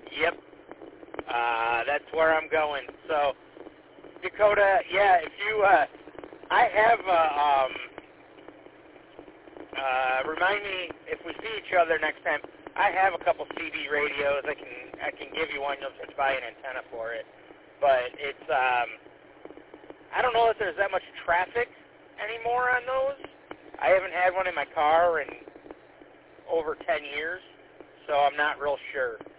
Yep. That's where I'm going. So, Dakota, yeah, if you, I have, remind me if we see each other next time. I have a couple CD radios. I can give you one. You'll just buy an antenna for it. But it's, I don't know if there's that much traffic anymore on those. I haven't had one in my car in over 10 years, so I'm not real sure.